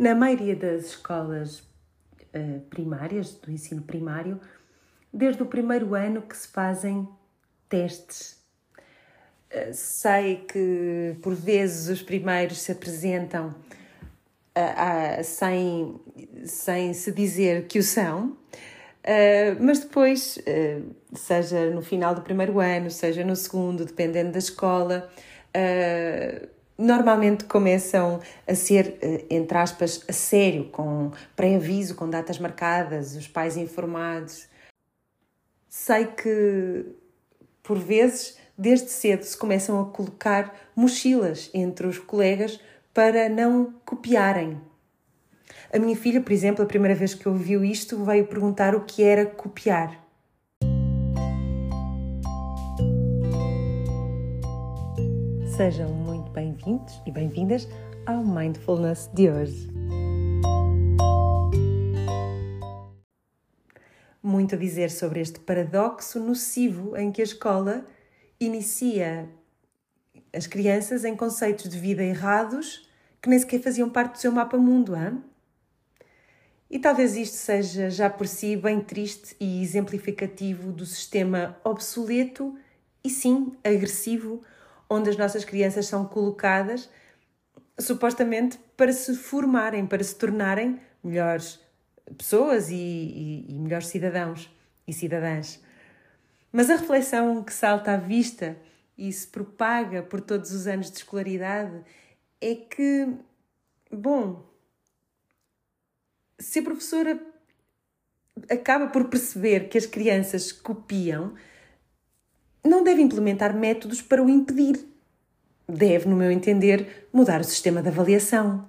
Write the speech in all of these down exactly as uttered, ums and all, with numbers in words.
Na maioria das escolas uh, primárias, do ensino primário, desde o primeiro ano que se fazem testes. Uh, sei que, por vezes, os primeiros se apresentam uh, uh, sem, sem se dizer que o são, uh, mas depois, uh, seja no final do primeiro ano, seja no segundo, dependendo da escola, uh, normalmente começam a ser, entre aspas, a sério, com pré-aviso, com datas marcadas, os pais informados. Sei que, por vezes, desde cedo se começam a colocar mochilas entre os colegas para não copiarem. A minha filha, por exemplo, a primeira vez que ouviu isto, veio perguntar o que era copiar. Sejam muito bem-vindos e bem-vindas ao Mindfulness de hoje. Muito a dizer sobre este paradoxo nocivo em que a escola inicia as crianças em conceitos de vida errados que nem sequer faziam parte do seu mapa-mundo, hein? E talvez isto seja já por si bem triste e exemplificativo do sistema obsoleto e sim agressivo onde as nossas crianças são colocadas, supostamente para se formarem, para se tornarem melhores pessoas e, e, e melhores cidadãos e cidadãs. Mas a reflexão que salta à vista e se propaga por todos os anos de escolaridade é que, bom, se a professora acaba por perceber que as crianças copiam, não deve implementar métodos para o impedir. Deve, no meu entender, mudar o sistema de avaliação.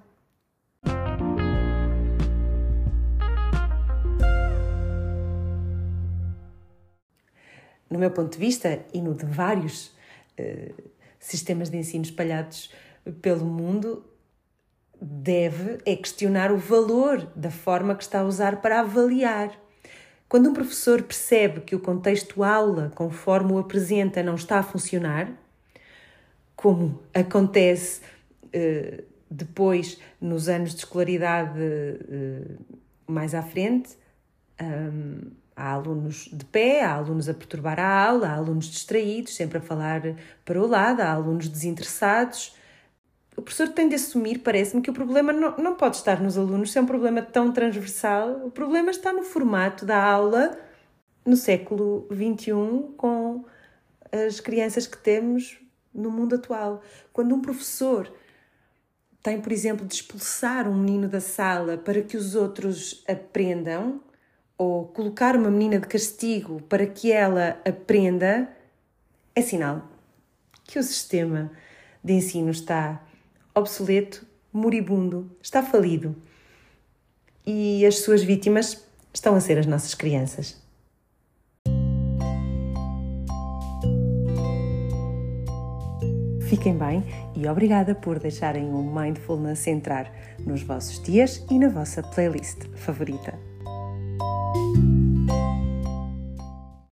No meu ponto de vista, e no de vários uh, sistemas de ensino espalhados pelo mundo, deve é questionar o valor da forma que está a usar para avaliar. Quando um professor percebe que o contexto aula, conforme o apresenta, não está a funcionar, como acontece eh, depois nos anos de escolaridade eh, mais à frente, um, há alunos de pé, há alunos a perturbar a aula, há alunos distraídos, sempre a falar para o lado, há alunos desinteressados. O professor tem de assumir, parece-me, que o problema não, não pode estar nos alunos, se é um problema tão transversal. O problema está no formato da aula no século vinte e um, com as crianças que temos no mundo atual. Quando um professor tem, por exemplo, de expulsar um menino da sala para que os outros aprendam, ou colocar uma menina de castigo para que ela aprenda, é sinal que o sistema de ensino está obsoleto, moribundo, está falido. E as suas vítimas estão a ser as nossas crianças. Fiquem bem e obrigada por deixarem o Mindfulness entrar nos vossos dias e na vossa playlist favorita.